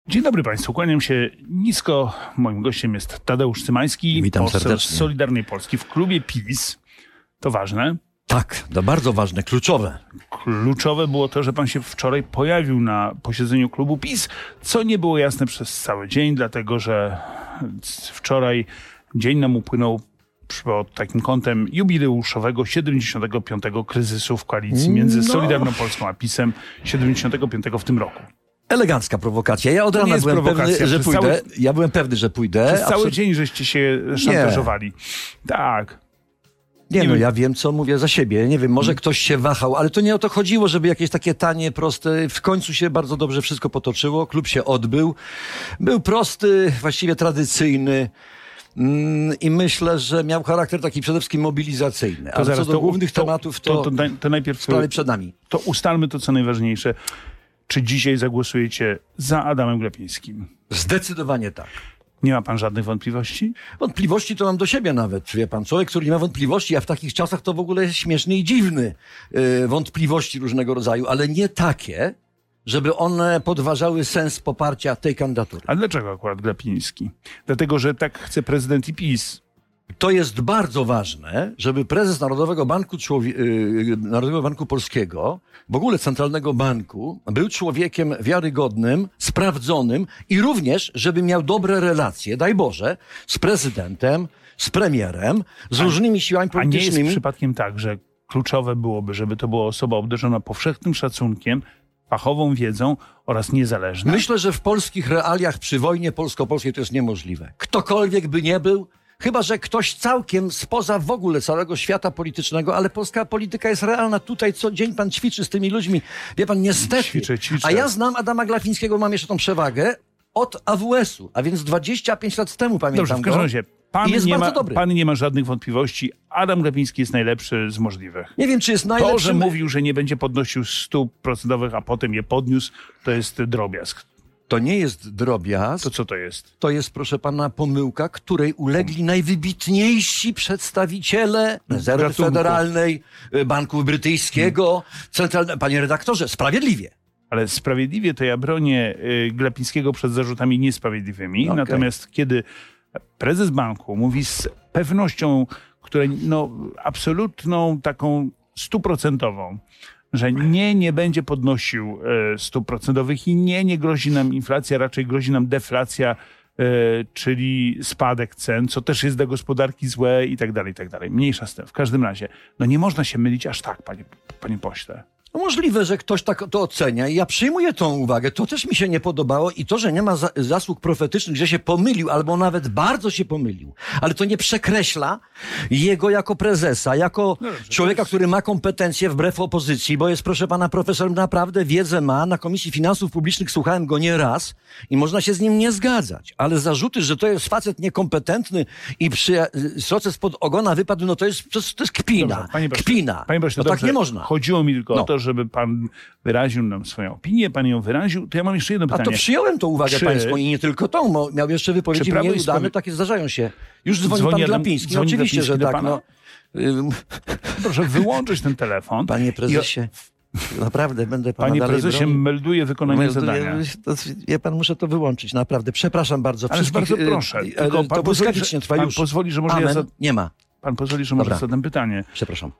Dzień dobry Państwu, kłaniam się nisko. Moim gościem jest Tadeusz Cymański, Witam poseł serdecznie. z Solidarnej Polski w klubie PiS. To ważne. Tak, to bardzo ważne, kluczowe. Kluczowe było to, że pan się wczoraj pojawił na posiedzeniu klubu PiS, co nie było jasne przez cały dzień, dlatego że wczoraj dzień nam upłynął pod takim kątem jubileuszowego 75. kryzysu w koalicji między Solidarną Polską a PiS-em, 75 w tym roku. Elegancka prowokacja. Ja od To nie rana jest byłem prowokacja. pewny, że Przez pójdę. Ja byłem pewny, że pójdę. Przez cały dzień żeście się szantażowali. Tak. Nie, Nie no wiem. ja wiem, co mówię za siebie. Nie wiem, może ktoś się wahał, ale to nie o to chodziło, żeby jakieś takie tanie, proste. W końcu się bardzo dobrze wszystko potoczyło. Klub się odbył. Był prosty, właściwie tradycyjny. I myślę, że miał charakter taki przede wszystkim mobilizacyjny. Ale co do głównych tematów, to najpierw sprawy przed nami. To ustalmy to, co najważniejsze. Czy dzisiaj zagłosujecie za Adamem Glapińskim? Zdecydowanie tak. Nie ma pan żadnych wątpliwości? Wątpliwości to mam do siebie nawet, wie pan. Człowiek, który nie ma wątpliwości, a w takich czasach to w ogóle jest śmieszny i dziwny. Wątpliwości różnego rodzaju, ale nie takie, żeby one podważały sens poparcia tej kandydatury. A dlaczego akurat Glapiński? Dlatego, że tak chce prezydent i PiS. To jest bardzo ważne, żeby prezes Narodowego Banku Polskiego, w ogóle Centralnego Banku, był człowiekiem wiarygodnym, sprawdzonym i również, żeby miał dobre relacje, daj Boże, z prezydentem, z premierem, z różnymi siłami A nie politycznymi. jest przypadkiem tak, że kluczowe byłoby, żeby to była osoba obdarzona powszechnym szacunkiem, fachową wiedzą oraz niezależna? Myślę, że w polskich realiach przy wojnie polsko-polskiej to jest niemożliwe. Ktokolwiek by nie był, chyba że ktoś całkiem spoza w ogóle całego świata politycznego, ale polska polityka jest realna. Tutaj co dzień pan ćwiczy z tymi ludźmi. Wie pan, niestety. Ćwiczę. A ja znam Adama Glapińskiego, mam jeszcze tą przewagę, od AWS-u, a więc 25 lat temu pamiętam Dobrze, w każdym razie, I jest bardzo dobry. pan nie ma żadnych wątpliwości. Adam Glapiński jest najlepszy z możliwych. Nie wiem, czy jest najlepszy. To, że mówił, że nie będzie podnosił stóp procentowych, a potem je podniósł, to jest drobiazg. To nie jest drobiazg. To co to jest? To jest, proszę pana, pomyłka, której ulegli najwybitniejsi przedstawiciele Rezerwy Gatunku. Federalnej, Banku Brytyjskiego, panie redaktorze, sprawiedliwie. Ale sprawiedliwie to ja bronię Glapińskiego przed zarzutami niesprawiedliwymi. Okej. Natomiast kiedy prezes banku mówi z pewnością, której absolutną, taką 100%, że nie będzie podnosił stóp procentowych i nie grozi nam inflacja, raczej grozi nam deflacja, czyli spadek cen, co też jest dla gospodarki złe i tak dalej, i tak dalej. Mniejsza z tym. W każdym razie, nie można się mylić aż tak, panie pośle. No możliwe, że ktoś tak to ocenia i ja przyjmuję tą uwagę. To też mi się nie podobało i to, że nie ma zasług profetycznych, że się pomylił albo nawet bardzo się pomylił. Ale to nie przekreśla jego jako prezesa, jako człowieka, który ma kompetencje wbrew opozycji, bo jest, proszę pana, profesor, naprawdę wiedzę ma. Na Komisji Finansów Publicznych słuchałem go nie raz i można się z nim nie zgadzać. Ale zarzuty, że to jest facet niekompetentny i przy sroce spod ogona wypadł, no to jest kpina. Dobrze, panie pośle, Kpina. Panie pośle, No tak dobrze. nie można. Chodziło mi tylko No. o to, żeby pan wyraził nam swoją opinię, pan ją wyraził. To ja mam jeszcze jedno A pytanie. to przyjąłem tą uwagę Czy- pańską i nie tylko tą, bo miał jeszcze wypowiedzi Czy Prawo i mniej udane, Sprawiedliwość- takie zdarzają się. Już dzwoni Dzwoni pan Adam- Glapiński, dzwoni oczywiście, że Glapiński do tak. pana? Proszę wyłączyć ten telefon. Panie prezesie, naprawdę będę pana Panie dalej prezesie, bronił. melduje wykonanie zadania. Wie pan, muszę to wyłączyć, naprawdę. Przepraszam bardzo. Ależ wszystkich, bardzo proszę. Tylko to pozwoli, błyskawicznie że- trwa pan już. pozwoli, że może Amen. ja Nie ma. Pan pozwoli, że może Dobra. zadam pytanie. Przepraszam.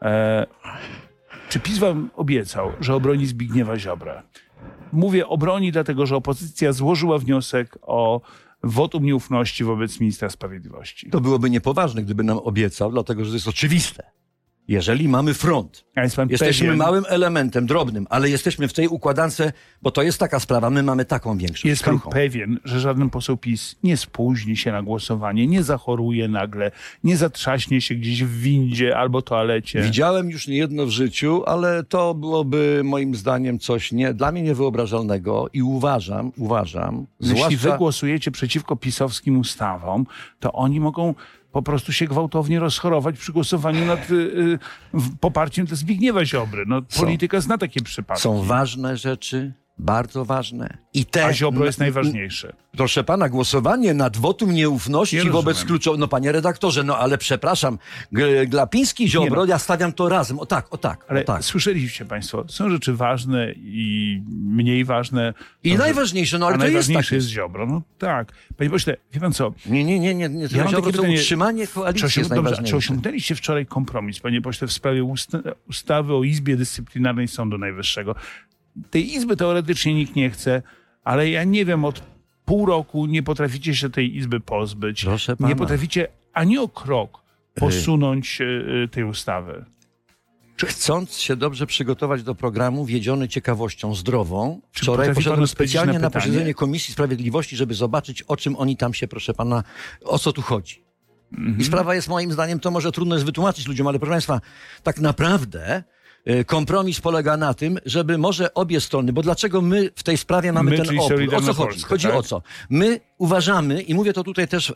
Czy PiS wam obiecał, że obroni Zbigniewa Ziobrę? Mówię obroni, dlatego że opozycja złożyła wniosek o wotum nieufności wobec ministra sprawiedliwości. To byłoby niepoważne, gdyby nam obiecał, dlatego że to jest oczywiste. Jeżeli mamy front, A jest pan jesteśmy pewien, małym elementem, drobnym, ale jesteśmy w tej układance, bo to jest taka sprawa, my mamy taką większość. Jest pan kruchą. pewien, że żaden poseł PiS nie spóźni się na głosowanie, nie zachoruje nagle, nie zatrzaśnie się gdzieś w windzie albo toalecie? Widziałem już niejedno w życiu, ale to byłoby moim zdaniem coś dla mnie niewyobrażalnego i uważam, Jeśli wy głosujecie przeciwko pisowskim ustawom, to oni mogą po prostu się gwałtownie rozchorować przy głosowaniu nad poparciem dla Zbigniewa Ziobry. Polityka zna takie przypadki. są ważne rzeczy, bardzo ważne. A Ziobro jest najważniejsze. Proszę pana, głosowanie nad wotum nieufności Ja wobec rozumiem. kluczowego... No panie redaktorze, no ale przepraszam, Glapiński, Ziobro, ja stawiam to razem. O tak. Ale tak. słyszeliście państwo, są rzeczy ważne i mniej ważne. I Są najważniejsze, no a ale to jest najważniejsze tak. jest Ziobro. No tak. Panie pośle, wie pan co? Nie. Ja mam Ziobro, takie to pytanie, utrzymanie koalicji jest Czy najważniejsze. osiągnęliście wczoraj kompromis, panie pośle, w sprawie ustawy o Izbie Dyscyplinarnej Sądu Najwyższego? Tej izby teoretycznie nikt nie chce, ale ja nie wiem, od pół roku nie potraficie się tej izby pozbyć. Proszę pana. Nie potraficie ani o krok posunąć tej ustawy. Chcąc się dobrze przygotować do programu, wiedziony ciekawością zdrową, Czy wczoraj potrafi pan poszedłem odpowiedzieć specjalnie na pytanie? posiedzenie Komisji Sprawiedliwości, żeby zobaczyć, o czym oni tam się, proszę pana, o co tu chodzi. I sprawa jest moim zdaniem, to może trudno jest wytłumaczyć ludziom, ale proszę państwa, tak naprawdę kompromis polega na tym, żeby może obie strony, bo dlaczego my w tej sprawie mamy My, ten czyli opór? O Solidarna co chodzi? Polska, Chodzi tak? o co? My uważamy, i mówię to tutaj też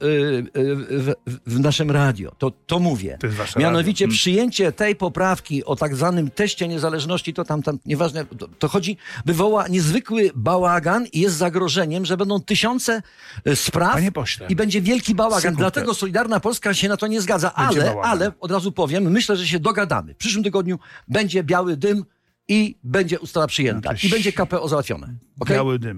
w naszym radio, to mówię. To jest wasze Mianowicie radio. przyjęcie tej poprawki o tak zwanym teście niezależności, to tam nieważne, to chodzi, wywoła niezwykły bałagan i jest zagrożeniem, że będą tysiące spraw Panie pośle. i będzie wielki bałagan. Sekundkę. Dlatego Solidarna Polska się na to nie zgadza. Będzie bałagan. Ale od razu powiem, myślę, że się dogadamy. W przyszłym tygodniu będzie biały dym i będzie ustawa przyjęta. No to I będzie KPO załatwione. Okay? Biały dym.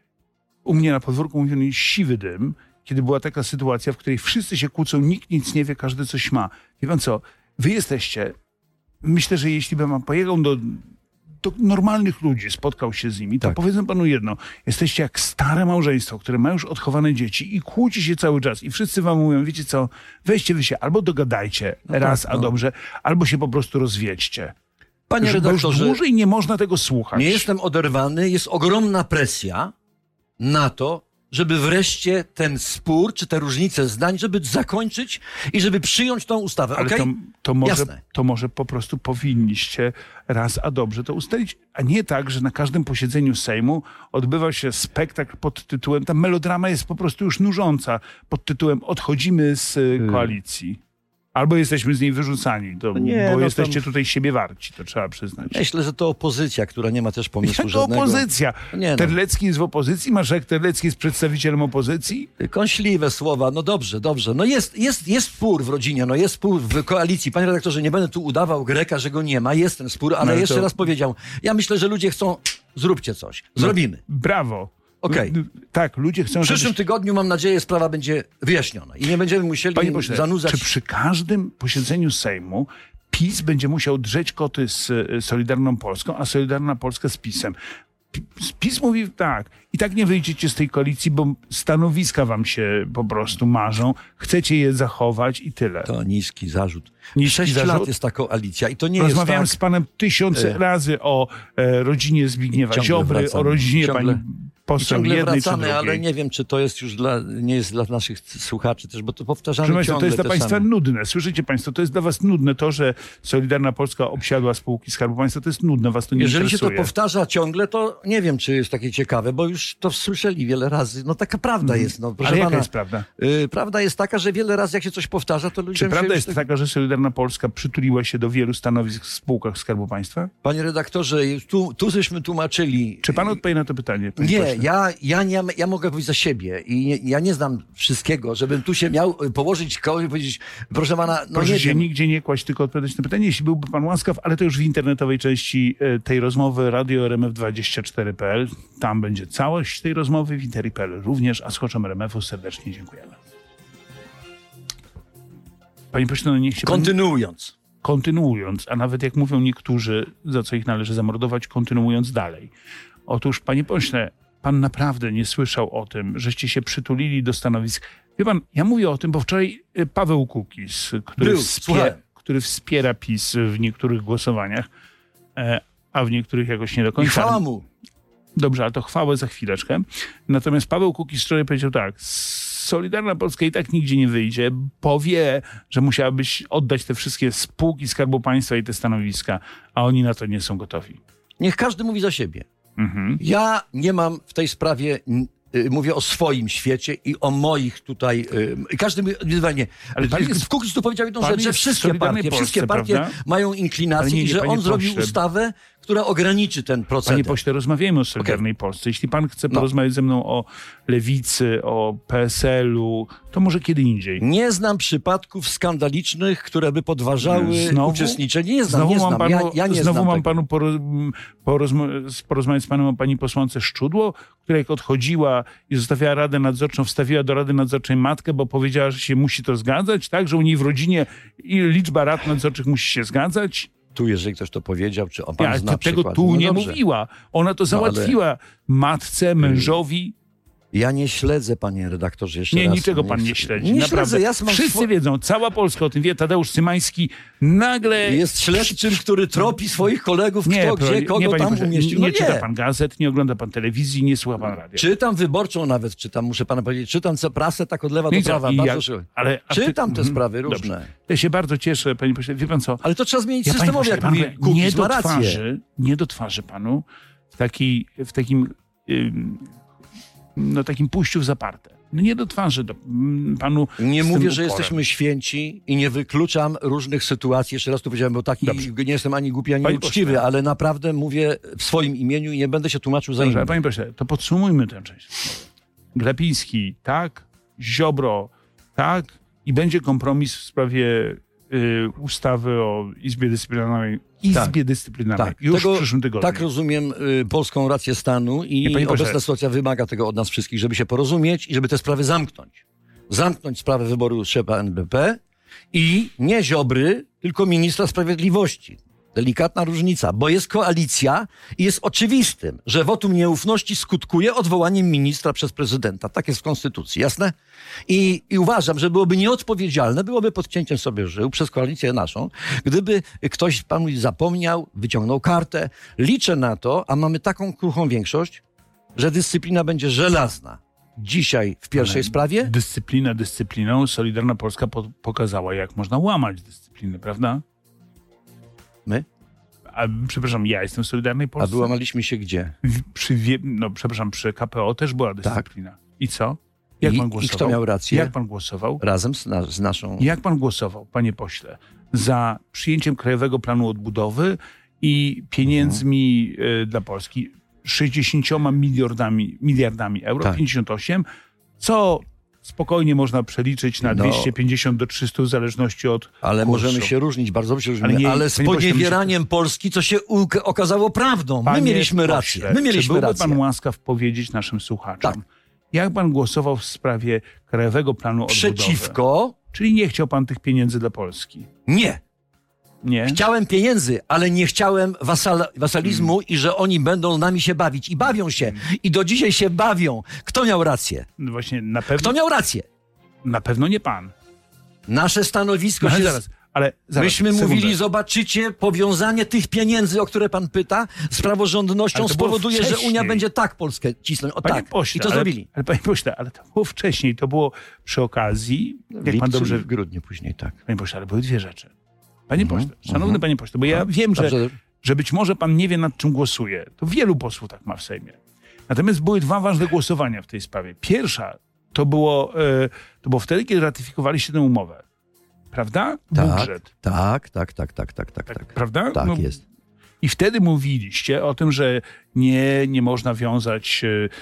U mnie na podwórku mówiono siwy dym, kiedy była taka sytuacja, w której wszyscy się kłócą, nikt nic nie wie, każdy coś ma. Wie pan co, wy jesteście, myślę, że jeśli bym pojechał do normalnych ludzi, spotkał się z nimi, to Tak. powiedzmy panu jedno, jesteście jak stare małżeństwo, które ma już odchowane dzieci i kłóci się cały czas i wszyscy wam mówią, wiecie co, weźcie wy się, albo dogadajcie raz, tak, a dobrze, albo się po prostu rozwiedźcie. Panie Bo już redaktorze, dłużej nie można tego słuchać. nie jestem oderwany, jest ogromna presja na to, żeby wreszcie ten spór, czy te różnice zdań, żeby zakończyć i żeby przyjąć tą ustawę. Ale okej? Jasne. to może po prostu powinniście raz a dobrze to ustalić, a nie tak, że na każdym posiedzeniu Sejmu odbywa się spektakl pod tytułem, ta melodrama jest po prostu już nużąca, pod tytułem odchodzimy z koalicji. Albo jesteśmy z niej wyrzucani, nie, bo no jesteście tam- tutaj siebie warci, to trzeba przyznać. Myślę, że to opozycja, która nie ma też pomysłu Jaka żadnego. opozycja? Nie, no. Terlecki jest w opozycji? Marszałek Terlecki jest przedstawicielem opozycji? Kąśliwe słowa, no dobrze. No jest spór w rodzinie, no jest spór w koalicji. Panie redaktorze, nie będę tu udawał Greka, że go nie ma, jest ten spór, ale No ale jeszcze to- raz powiedział, ja myślę, że ludzie chcą, zróbcie coś, zrobimy. Brawo. Okej. Tak, ludzie chcą... W żebyś- przyszłym tygodniu, mam nadzieję, sprawa będzie wyjaśniona i nie będziemy musieli Panie pośle, zanudzać. czy przy każdym posiedzeniu Sejmu PiS będzie musiał drzeć koty z Solidarną Polską, a Solidarna Polska z PiS-em? PiS mówi tak, i tak nie wyjdziecie z tej koalicji, bo stanowiska wam się po prostu marzą, chcecie je zachować i tyle. To niski zarzut. Niski 6 zarzut? lat jest ta koalicja i to nie Rozmawiałem jest z tak. panem tysiące razy o rodzinie Zbigniewa Ciągle Ziobry, wracamy. o rodzinie Ciągle- pani poseł Ciągle jednej czy wracamy, drugiej. ale nie wiem, czy to jest już nie jest dla naszych słuchaczy też, bo to powtarzamy Proszę Państwa, ciągle to jest dla te Państwa same. nudne. Słyszycie Państwo, to jest dla Was nudne. To, że Solidarna Polska obsiadła spółki Skarbu Państwa, to jest nudne. Was to nie Jeżeli się interesuje. to powtarza ciągle, to nie wiem, czy jest takie ciekawe, bo już to słyszeli wiele razy. No taka prawda jest. No, proszę Ale jaka pana, jest prawda? Prawda jest taka, że wiele razy jak się coś powtarza, to ludzie... Czy prawda jest taka, że Solidarna Polska przytuliła się do wielu stanowisk w spółkach Skarbu Państwa? Panie redaktorze, tu żeśmy tłumaczyli... Czy Pan odpowie na to pytanie? panie Nie, pośle? ja mogę powiedzieć za siebie i ja nie znam wszystkiego, żebym tu się miał położyć koło i powiedzieć, proszę pana, no Proszę nie się wiem. nigdzie nie kłaść, tylko odpowiadać na pytanie. Jeśli byłby Pan łaskaw, ale to już w internetowej części tej rozmowy radio RMF24.pl. Tam będzie całość tej rozmowy, w interi.pl również, a słuchaczom RMF-u serdecznie dziękujemy. Panie pośle, no niech się pan... Kontynuując, a nawet jak mówią niektórzy, za co ich należy zamordować, kontynuując dalej. Otóż, panie pośle, pan naprawdę nie słyszał o tym, żeście się przytulili do stanowisk. Wie pan, ja mówię o tym, bo wczoraj Paweł Kukiz, słuchałem. który wspiera PiS w niektórych głosowaniach, a w niektórych jakoś nie do I końca. chwała mu. Dobrze, ale to chwałę za chwileczkę. Natomiast Paweł Kukiz wczoraj powiedział tak, Solidarna Polska i tak nigdzie nie wyjdzie, bo wie, że musiałabyś oddać te wszystkie spółki Skarbu Państwa i te stanowiska, a oni na to nie są gotowi. Niech każdy mówi za siebie. Mhm. Ja nie mam w tej sprawie, mówię o swoim świecie i o moich tutaj, każdy indywidualnie. Ale pan jest- Kukiz tu powiedział jedną pan rzecz, że jest w wszystkie Solidarnej partie Polsce, prawda? Mają Ale inclinacje nie, i że panie on zrobił pośle. ustawę, która ograniczy ten proceder. Panie pośle, rozmawiajmy o Solidarnej Polsce. Jeśli pan chce porozmawiać ze mną o Lewicy, o PSL-u, to może kiedy indziej. Nie znam przypadków skandalicznych, które by podważały uczestniczenie. Nie znam. Znowu mam panu porozmawiać z panem o pani posłance Szczudło, która jak odchodziła i zostawiała Radę Nadzorczą, wstawiła do Rady Nadzorczej matkę, bo powiedziała, że się musi to zgadzać, tak? Że u niej w rodzinie liczba rad nadzorczych musi się zgadzać. Tu, jeżeli ktoś to powiedział, czy pan zna tego przykład. tu nie mówiła. Ona to załatwiła matce, mężowi. Ja nie śledzę, panie redaktorze, jeszcze raz. Niczego pan nie śledzi. Nie naprawdę. śledzę. Wszyscy wiedzą, cała Polska o tym wie. Tadeusz Cymański nagle... Jest śledczym, który tropi swoich kolegów, kto gdzie, kogo tam umieścił. Nie czyta pan gazet, nie ogląda pan telewizji, nie słucha pan radia. Czytam Wyborczą nawet, muszę pana powiedzieć. Czytam prasę tak od lewa do prawa. Czytam te sprawy różne. Dobrze. Ja się bardzo cieszę, panie pośle. Wie pan co? Ale to trzeba zmienić systemowo, jak mówi Kukiz, ma rację. Nie do twarzy panu w takim takim pójściu w zaparte. Nie do twarzy panu. Nie mówię, że jesteśmy święci i nie wykluczam różnych sytuacji. Jeszcze raz to powiedziałem, bo taki nie jestem ani głupi, ani uczciwy, ale naprawdę mówię w swoim imieniu i nie będę się tłumaczył za innych. Panie pośle, to podsumujmy tę część. Glapiński, tak, Ziobro, tak, i będzie kompromis w sprawie ustawy o Izbie Dyscyplinarnej. Tak. Już w przyszłym tygodniu. Tak rozumiem polską rację stanu i obecna sytuacja wymaga tego od nas wszystkich, żeby się porozumieć i żeby te sprawy zamknąć. Zamknąć sprawę wyboru szefa NBP i nie Ziobry, tylko ministra sprawiedliwości. Delikatna różnica, bo jest koalicja i jest oczywistym, że wotum nieufności skutkuje odwołaniem ministra przez prezydenta. Tak jest w Konstytucji, jasne? I uważam, że byłoby nieodpowiedzialne, byłoby pod cięciem sobie żył przez koalicję naszą, gdyby ktoś panu zapomniał, wyciągnął kartę. Liczę na to, a mamy taką kruchą większość, że dyscyplina będzie żelazna. Dzisiaj w pierwszej sprawie. Dyscyplina dyscypliną. Solidarna Polska pokazała, jak można łamać dyscyplinę, prawda? My? Przepraszam, ja jestem w Solidarnej Polsce. A wyłamaliśmy się gdzie? Przy KPO też była dyscyplina. Tak. I co? Jak pan głosował? I kto miał rację? Jak pan głosował? Razem z naszą... Jak pan głosował, panie pośle, za przyjęciem Krajowego Planu Odbudowy i pieniędzmi dla Polski 60 miliardami euro, tak. 58, co spokojnie można przeliczyć na 250 do 300 w zależności od Ale kursu. Możemy się różnić, bardzo dobrze się różnimy, ale z poniewieraniem Polski, co się okazało prawdą. My mieliśmy rację. Czy byłby pan łaskaw powiedzieć naszym słuchaczom, jak pan głosował w sprawie Krajowego Planu Odbudowy? Przeciwko. Czyli nie chciał pan tych pieniędzy dla Polski? Nie. Chciałem pieniędzy, ale nie chciałem wasalizmu i że oni będą nami się bawić. I bawią się. I do dzisiaj się bawią. Kto miał rację? No właśnie, na pewno... Kto miał rację? Na pewno nie pan. Nasze stanowisko się... Myśmy mówili, zobaczycie, powiązanie tych pieniędzy, o które pan pyta, z praworządnością spowoduje, że Unia będzie tak Polskę cisnąć. Pośle, I to zrobili. Ale panie pośle, ale to było wcześniej. To było przy okazji... W grudniu później, tak. Panie pośle, ale były dwie rzeczy. Panie pośle, szanowny panie pośle, bo ja wiem, że być może pan nie wie, nad czym głosuje. To wielu posłów tak ma w Sejmie. Natomiast były dwa ważne głosowania w tej sprawie. Pierwsza to było wtedy, kiedy ratyfikowaliście tę umowę. Prawda? Budżet. Tak. Prawda? Tak, jest. I wtedy mówiliście o tym, że nie można wiązać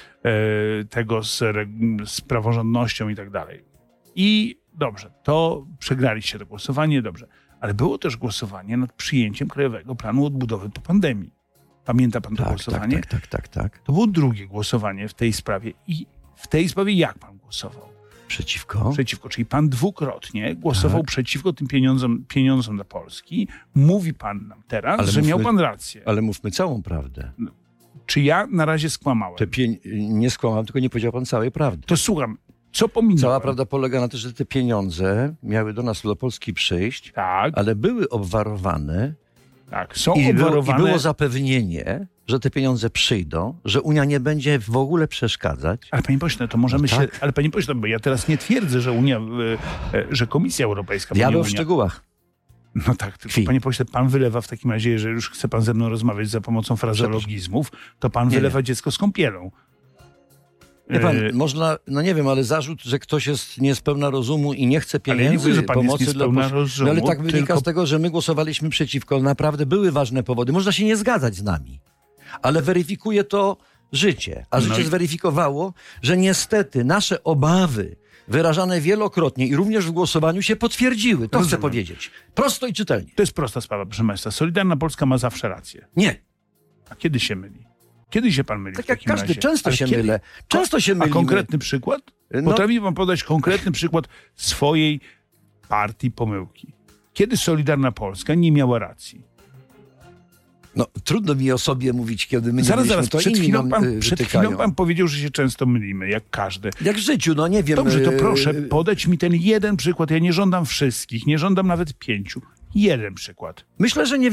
tego z praworządnością i tak dalej. I dobrze, to przegraliście to głosowanie, dobrze. Ale było też głosowanie nad przyjęciem Krajowego Planu Odbudowy po pandemii. Pamięta pan to głosowanie? Tak. To było drugie głosowanie w tej sprawie. I w tej sprawie jak pan głosował? Przeciwko. Czyli pan dwukrotnie głosował przeciwko tym pieniądzom dla Polski. Mówi pan nam teraz, że miał pan rację. Ale mówmy całą prawdę. Czy ja na razie skłamałem? Nie skłamałem, tylko nie powiedział pan całej prawdy. To słucham. Co pominąłem? Cała prawda polega na tym, że te pieniądze miały do nas, do Polski przyjść, ale były obwarowane. Tak, są obwarowane. I było zapewnienie, że te pieniądze przyjdą, że Unia nie będzie w ogóle przeszkadzać. Ale panie pośle, to możemy się... Ale panie pośle, bo ja teraz nie twierdzę, że Komisja Europejska... Diabeł w szczegółach. No tak, tylko panie pośle, pan wylewa w takim razie, że już chce pan ze mną rozmawiać za pomocą frazeologizmów, to pan wylewa dziecko z kąpielą. Wie pan, można, no nie wiem, ale zarzut, że ktoś jest niespełna rozumu i nie chce Ale ja nie pieniędzy, mówię, że pan jest pomocy dla niespełna rozumu, No ale tak wynika tylko- z tego, że my głosowaliśmy przeciwko. Naprawdę były ważne powody. Można się nie zgadzać z nami, ale weryfikuje to życie. A życie No i- zweryfikowało, że niestety nasze obawy wyrażane wielokrotnie i również w głosowaniu się potwierdziły. To chcę Rozumiem. powiedzieć. Prosto i czytelnie. To jest prosta sprawa, proszę Państwa. Solidarna Polska ma zawsze rację. Nie. A kiedy się myli? Kiedy się pan myli Tak w jak takim każdy, razie? często Ale się kiedy? mylę. Często się A mylimy. konkretny przykład? No- Potrafi pan podać konkretny przykład swojej partii pomyłki. Kiedy Solidarna Polska nie miała racji? No, trudno mi o sobie mówić, kiedy my nie Zaraz, mieliśmy, zaraz. to Przed inni chwilą, nam przed wytykają. chwilą pan powiedział, że się często mylimy, jak każdy. Jak w życiu, no nie wiem. Dobrze, to proszę podać mi ten jeden przykład. Ja nie żądam wszystkich, nie żądam nawet 5. Jeden przykład. Myślę, że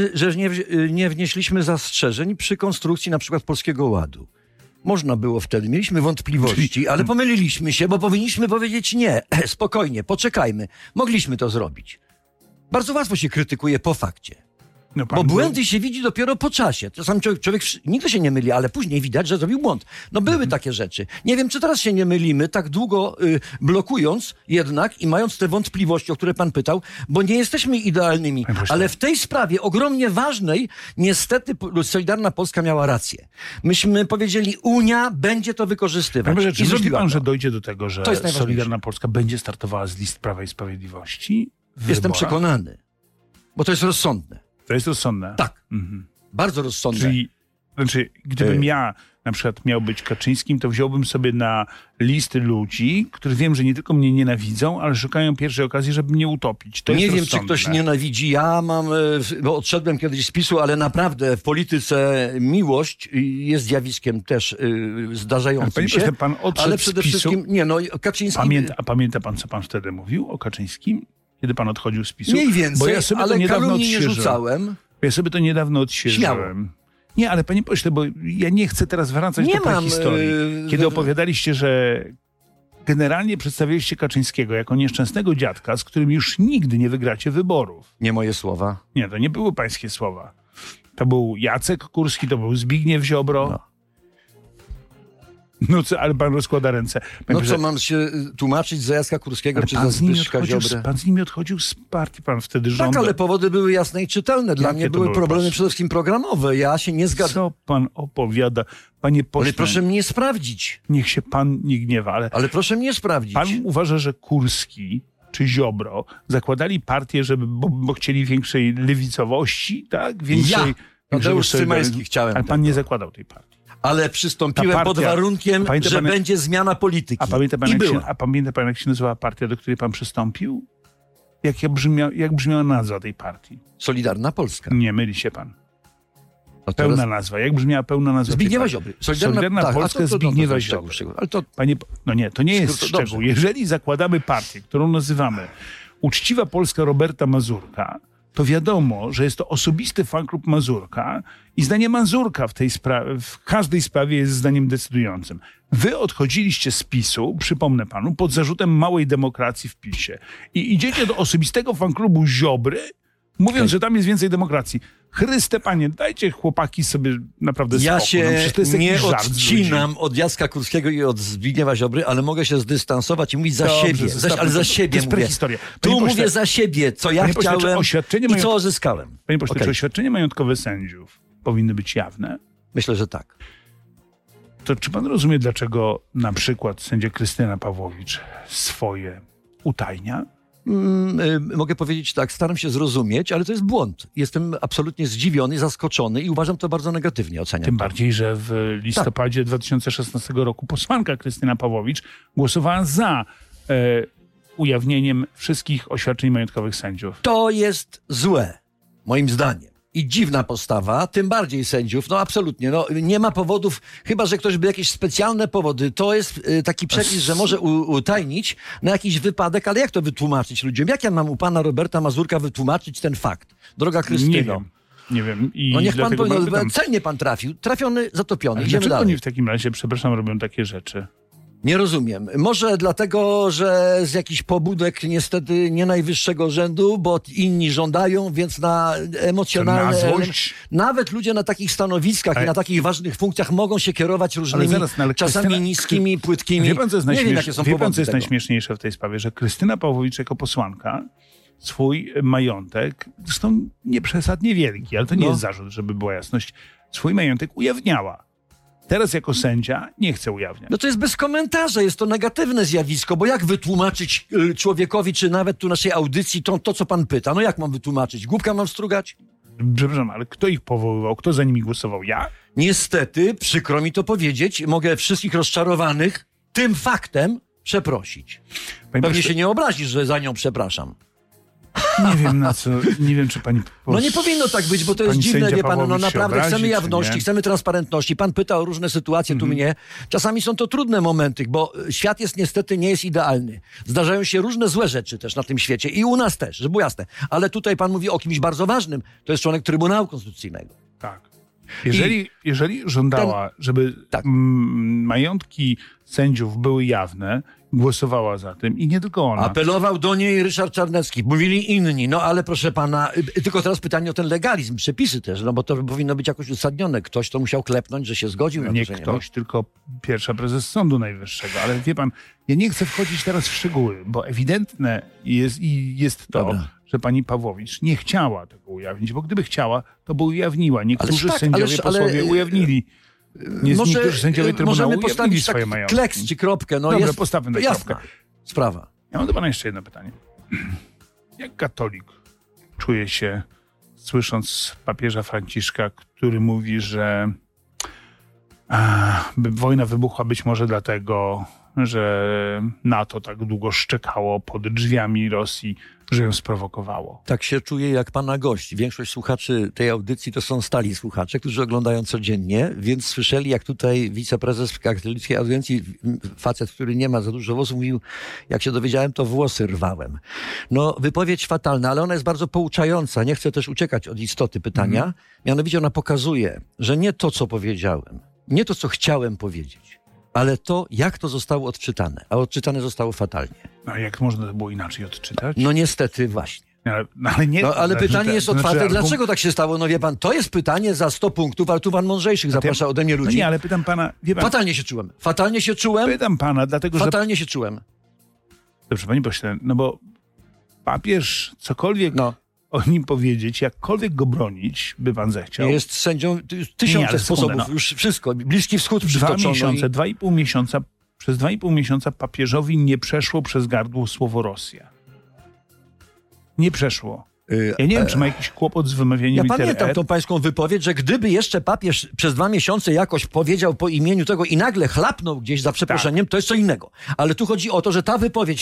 nie wnieśliśmy zastrzeżeń przy konstrukcji na przykład Polskiego Ładu. Można było wtedy, mieliśmy wątpliwości, ale pomyliliśmy się, bo powinniśmy powiedzieć nie. Spokojnie, poczekajmy. Mogliśmy to zrobić. Bardzo łatwo się krytykuje po fakcie. No, pan Bo był- błędy się widzi dopiero po czasie. Czasami człowiek nigdy się nie myli, ale później widać, że zrobił błąd. No były takie rzeczy. Nie wiem, czy teraz się nie mylimy, tak długo blokując jednak i mając te wątpliwości, o które pan pytał, bo nie jesteśmy idealnymi. Panie pośle. Ale w tej sprawie ogromnie ważnej niestety Solidarna Polska miała rację. Myśmy powiedzieli, Unia będzie to wykorzystywać. Panie Boże, I czy myśli zrobiła pan, to. że dojdzie do tego, że To jest najważniejsze. Solidarna Polska będzie startowała z list Prawa i Sprawiedliwości? w Jestem wyborach? przekonany. Bo to jest rozsądne. To jest rozsądne. Tak. Mhm. Bardzo rozsądne. Czyli, znaczy, gdybym ja na przykład miał być Kaczyńskim, to wziąłbym sobie na listy ludzi, których wiem, że nie tylko mnie nienawidzą, ale szukają pierwszej okazji, żeby mnie utopić. To Nie jest wiem, czy rozsądne. ktoś nienawidzi. Ja mam, bo odszedłem kiedyś z PiS-u, ale naprawdę w polityce miłość jest zjawiskiem też zdarzającym Panie się. pośle, pan odszedł Ale z przede PiS-u. wszystkim, nie no, Kaczyński... A pamięta pan, co pan wtedy mówił o Kaczyńskim? Kiedy pan odchodził z PiS-u? Mniej więcej, Bo ja sobie to ale niedawno kalumnii nie odświeżyłem. rzucałem. Ja sobie to niedawno odświeżyłem. Nie, ale panie pośle, bo ja nie chcę teraz wracać Nie do mam, prehistorii. Kiedy opowiadaliście, że generalnie przedstawiliście Kaczyńskiego jako nieszczęsnego dziadka, z którym już nigdy nie wygracie wyborów. Nie moje słowa. Nie, to nie były pańskie słowa. To był Jacek Kurski, to był Zbigniew Ziobro. No. No co, ale pan rozkłada ręce. Panie No pośle, co, mam się tłumaczyć za Jacka Kurskiego, ale czy za pan z nimi Zbyszka Ziobrę? pan z nimi odchodził z partii, pan wtedy Tak, żądał. ale powody były jasne i czytelne. Dla Jakie mnie to były były, problemy proszę? przede wszystkim programowe. Ja się nie zgadzam. Co pan opowiada? Panie pośle, Ale proszę mnie sprawdzić. niech się pan nie gniewa, ale Ale proszę mnie sprawdzić. pan uważa, że Kurski czy Ziobro zakładali partię, bo chcieli większej lewicowości, tak? Większej, Tadeusz solidaryzmu. Cymański chciałem Ale pan tego. nie zakładał tej partii. Ale przystąpiłem Ta partia- pod warunkiem, Pamięta że pan- będzie zmiana polityki. A pamięta pan, I jak była. się nazywała partia, do której pan przystąpił? Jak brzmiała nazwa tej partii? Solidarna Polska. Nie, myli się pan. A Pełna teraz nazwa. Jak brzmiała pełna nazwa Zbigniewa tej Ziobry. partii? Solidarna tak, a Polska to Zbigniewa szczegół. Ziobry. Ale to Panie, no nie, to nie jest Skrót- szczegół. dobrze. Jeżeli zakładamy partię, którą nazywamy Uczciwa Polska Roberta Mazurka, to wiadomo, że jest to osobisty fanklub Mazurka i zdanie Mazurka w każdej sprawie jest zdaniem decydującym. Wy odchodziliście z PiS-u, przypomnę panu, pod zarzutem małej demokracji w PiS-ie i idziecie do osobistego fanklubu Ziobry, mówiąc, że tam jest więcej demokracji. Chryste panie, dajcie chłopaki sobie naprawdę ja spokój. No, się przecież to jest nie jakiś żart z ludzi. odcinam od Jacka Kurskiego i od Zbigniewa Ziobry, ale mogę się zdystansować i mówić za Dobrze, siebie. zostawmy Ale za to. siebie To jest mówię. prehistoria. Tu Panie pośle- mówię za siebie, co ja Panie pośle, czy chciałem oświadczenie i co uzyskałem. Panie pośle, Okej. czy oświadczenia majątkowe sędziów powinny być jawne? Myślę, że tak. To czy pan rozumie, dlaczego na przykład sędzia Krystyna Pawłowicz swoje utajnia? Mogę powiedzieć tak, staram się zrozumieć, ale to jest błąd. Jestem absolutnie zdziwiony, zaskoczony i uważam to bardzo negatywnie, oceniam Tym to. bardziej, że w listopadzie 2016 roku posłanka Krystyna Pawłowicz głosowała za ujawnieniem wszystkich oświadczeń majątkowych sędziów. To jest złe, moim zdaniem. I dziwna postawa, tym bardziej sędziów, no absolutnie, no nie ma powodów, chyba że ktoś by jakieś specjalne powody, to jest taki przepis, że może utajnić na jakiś wypadek, ale jak to wytłumaczyć ludziom? Jak ja mam u pana Roberta Mazurka wytłumaczyć ten fakt? Droga Krystyno. Nie wiem. I No niech pan dlatego powie, pytam, celnie pan trafił, trafiony, zatopiony, ale idziemy dlaczego dalej. oni w takim razie, przepraszam, robią takie rzeczy? Nie rozumiem. Może dlatego, że z jakichś pobudek niestety nie najwyższego rzędu, bo inni żądają, więc na emocjonalne... Na złość. Nawet ludzie na takich stanowiskach i na takich ważnych funkcjach mogą się kierować różnymi, czasami niskimi, płytkimi... Wie pan, co jest, nie wiem, jakie są powody najśmieszniejsze w tej sprawie? Że Krystyna Pawłowicz jako posłanka swój majątek, zresztą nieprzesadnie wielki, ale to nie jest zarzut, żeby była jasność, swój majątek ujawniała. Teraz jako sędzia nie chce ujawniać. No to jest bez komentarza, jest to negatywne zjawisko, bo jak wytłumaczyć człowiekowi, czy nawet tu naszej audycji, to co pan pyta? No jak mam wytłumaczyć? Głupka mam strugać? Przepraszam, ale kto ich powoływał? Kto za nimi głosował? Ja? Niestety, przykro mi to powiedzieć, mogę wszystkich rozczarowanych tym faktem przeprosić. Pewnie się nie obrazisz, że za nią przepraszam. Nie wiem na co, nie wiem czy pani... No nie powinno tak być, bo to jest dziwne, wie pan, no naprawdę chcemy jawności, chcemy transparentności. Pan pyta o różne sytuacje tu mnie. Czasami są to trudne momenty, bo świat jest niestety nie jest idealny. Zdarzają się różne złe rzeczy też na tym świecie i u nas też, żeby było jasne. Ale tutaj pan mówi o kimś bardzo ważnym, to jest członek Trybunału Konstytucyjnego. Tak. Jeżeli żądała, żeby majątki sędziów były jawne, głosowała za tym i nie tylko ona. Apelował do niej Ryszard Czarnecki, mówili inni, no ale proszę pana, tylko teraz pytanie o ten legalizm, przepisy też, no bo to powinno być jakoś uzasadnione. Ktoś to musiał klepnąć, że się zgodził na to, nie ktoś, tylko pierwsza prezes Sądu Najwyższego. Ale wie pan, ja nie chcę wchodzić teraz w szczegóły, bo ewidentne jest to, że pani Pawłowicz nie chciała tego ujawnić, bo gdyby chciała, to by ujawniła. Niektórzy sędziowie, posłowie ujawnili. Niektórzy sędziowie Trybunału ujawnili swoje majątki. Kleks czy kropkę. No dobra, postawmy tę kropkę. Sprawa. Ja mam do pana jeszcze jedno pytanie. Jak katolik czuje się, słysząc papieża Franciszka, który mówi, że wojna wybuchła być może dlatego, że NATO tak długo szczekało pod drzwiami Rosji, że ją sprowokowało. Tak się czuję jak pana gość. Większość słuchaczy tej audycji to są stali słuchacze, którzy oglądają codziennie, więc słyszeli, jak tutaj wiceprezes katolickiej audiencji, facet, który nie ma za dużo włosów, mówił, jak się dowiedziałem, to włosy rwałem. No, wypowiedź fatalna, ale ona jest bardzo pouczająca. Nie chcę też uciekać od istoty pytania. Mianowicie ona pokazuje, że nie to, co powiedziałem, nie to, co chciałem powiedzieć, ale to, jak to zostało odczytane. A odczytane zostało fatalnie. No a jak można to było inaczej odczytać? No niestety właśnie. Ale pytanie jest otwarte. Dlaczego tak się stało? No wie pan, to jest pytanie za 100 punktów, ale tu pan mądrzejszych zaprasza ode mnie ludzi. No nie, ale pytam pana... Wie pan, Fatalnie się czułem. Pytam pana, dlatego że... Fatalnie się czułem. Dobrze, panie pośle, no bo papież cokolwiek o nim powiedzieć, jakkolwiek go bronić, by pan zechciał. Jest sędzią tysiące sposobów, już wszystko. Bliski Wschód przytoczono. Przez 2,5 miesiąca papieżowi nie przeszło przez gardło słowo Rosja. Nie przeszło. Ja nie wiem, czy ma jakiś kłopot z wymawianiem litery pamiętam tą pańską wypowiedź, że gdyby jeszcze papież przez 2 miesiące jakoś powiedział po imieniu tego i nagle chlapnął gdzieś za przeproszeniem, to jest co innego. Ale tu chodzi o to, że ta wypowiedź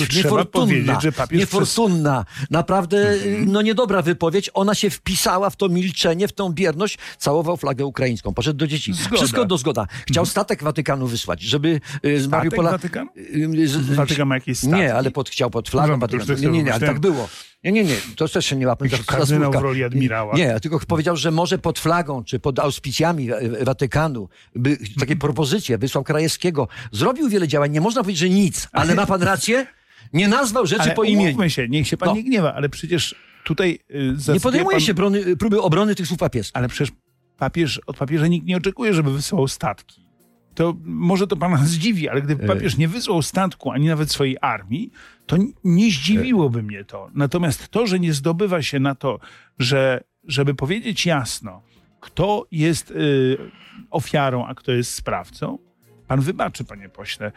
niefortunna, naprawdę niedobra wypowiedź, ona się wpisała w to milczenie, w tą bierność, całował flagę ukraińską, poszedł do dzieci. Wszystko do zgoda. Chciał statek Watykanu wysłać, żeby zbawił Watykanu? Watykan ma jakieś statki? Nie, ale chciał pod flagą Watykanu. Nie, ale tak było. Nie, to też się nie łapę. Kardynał w roli admirała. Nie, tylko powiedział, że może pod flagą, czy pod auspicjami Watykanu, by takie propozycje wysłał Krajewskiego. Zrobił wiele działań, nie można powiedzieć, że nic, ale ma pan rację? Nie nazwał rzeczy po imieniu. Umówmy się, niech się pan nie gniewa, ale przecież tutaj... nie podejmuje się próby obrony tych słów papieskich. Ale przecież od papieża nikt nie oczekuje, żeby wysyłał statki. To może to pana zdziwi, ale gdyby papież nie wysłał statku, ani nawet swojej armii, to nie zdziwiłoby mnie to. Natomiast to, że nie zdobywa się na to, żeby powiedzieć jasno, kto jest ofiarą, a kto jest sprawcą, pan wybaczy, panie pośle,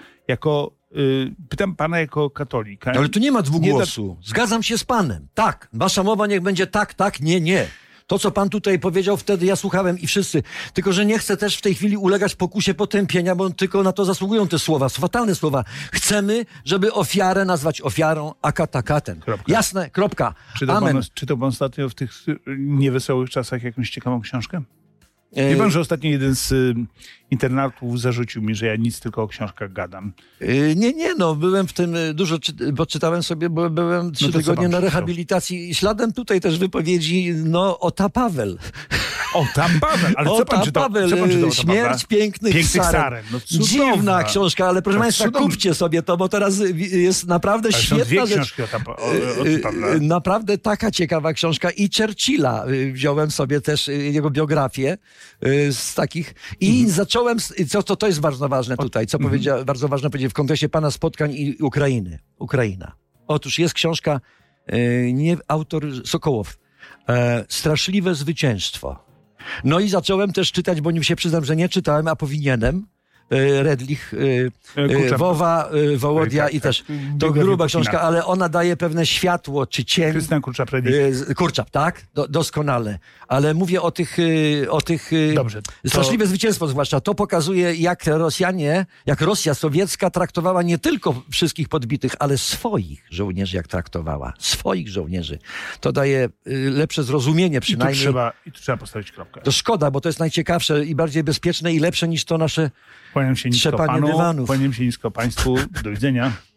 pytam pana jako katolika. Ale tu nie ma dwugłosu. Zgadzam się z panem. Tak, wasza mowa niech będzie tak, nie. To, co pan tutaj powiedział wtedy, ja słuchałem i wszyscy. Tylko, że nie chcę też w tej chwili ulegać pokusie potępienia, bo tylko na to zasługują te słowa. Są fatalne słowa. Chcemy, żeby ofiarę nazwać ofiarą, a katakatem. Jasne, kropka. Amen. Czytał pan ostatnio w tych niewesołych czasach jakąś ciekawą książkę? Wie pan, że ostatnio jeden z internautów zarzucił mi, że ja nic tylko o książkach gadam. Nie, byłem w tym dużo, bo czytałem sobie, bo byłem 3 tygodnie na rehabilitacji. Śladem tutaj też wypowiedzi, Ota Paweł. O, tam Paweł. Ale co pan czytał? Paweł, Co pan czytał? Śmierć pięknych saren. No, cudowna. Dziwna książka, ale proszę To państwa, cudowna. kupcie sobie to, bo teraz jest naprawdę Ale są świetna dwie rzecz. książki od Pawła. Naprawdę taka ciekawa książka. I Churchilla wziąłem sobie też jego biografię z takich. I zacząłem, to jest bardzo ważne tutaj, co powiedział, bardzo ważne powiedzieć w kontekście pana spotkań i Ukraina. Otóż jest książka, nie autor Sokołow, Straszliwe zwycięstwo. No i zacząłem też czytać, bo nie się przyznam, że nie czytałem, a powinienem. Redlich, Wowa, Wołodia tak, i też. tak. To Biografia gruba Putina. książka, ale ona daje pewne światło czy cień. Krystian Kurczap-Redlich. Kurczap, tak? Doskonale. Ale mówię o tych Dobrze. Straszliwe zwycięstwo zwłaszcza. To pokazuje, jak Rosja sowiecka traktowała nie tylko wszystkich podbitych, ale swoich żołnierzy, jak traktowała. Swoich żołnierzy. To daje lepsze zrozumienie przynajmniej. I tu trzeba postawić kropkę. To szkoda, bo to jest najciekawsze i bardziej bezpieczne i lepsze niż to nasze Kłaniam się nisko trzepanie panu, dywanów. kłaniam się nisko państwu. Do widzenia.